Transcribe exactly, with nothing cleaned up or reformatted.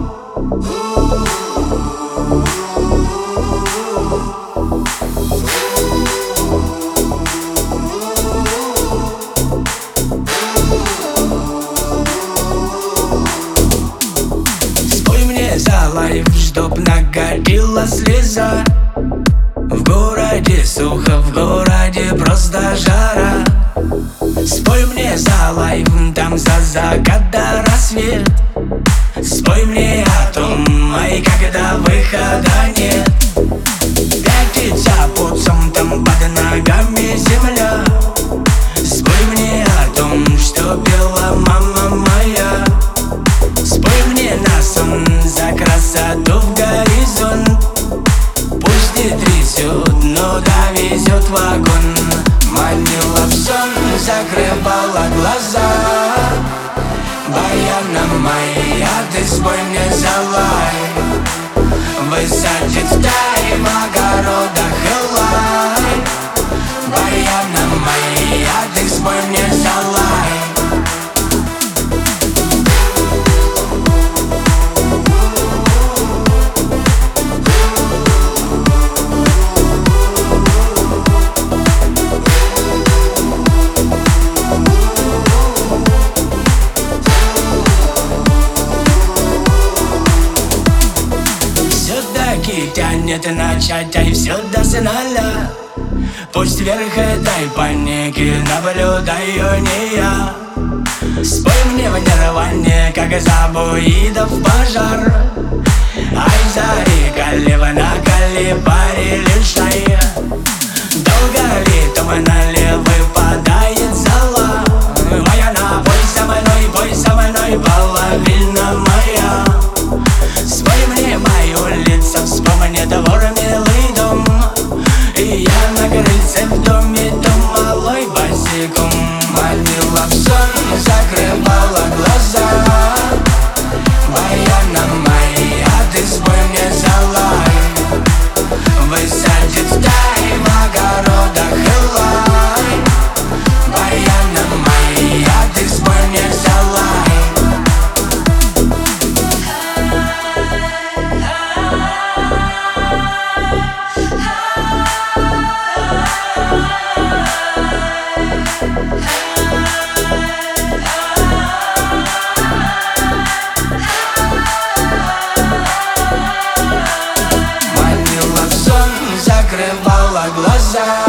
За лайф, чтоб накатила слеза. В городе сухо, в городе просто жара. Спой мне за лайф, там за закат до рассвет. Спой мне о том, ай, когда выхода нет. Пятится путцом, там под ногами земля. Спой мне о том, что пела мама моя. Спой мне на сон за красоту в горизонт. Пусть не трясет, но довезет вагон. Манила в сон, закрывала глаза. Баяна моя, ты спой мне за лай. Высадит в тайм огородах элай. Баяна моя, ты спой мне за лай. Тянет начать, ай, все до финала. Пусть вверх этой паники наблюдаю не я. Спой мне в нирване, как забуидов пожар. Ай, зари, калива на калибаре лишай. Долго ли туманали выпадает зала. Моя на пой со мной, пой со мной, половина моя. Спой мне мою лицо, вспомни двор, милый дом. И я на крыльце в доме, дом малой босиком. Манила в сон, закрывала глаза. Баяна моя, ты спой мне за лай. Высадит в тайм огородах элай. Баяна моя, ты спой мне за лай. Закрывала глаза.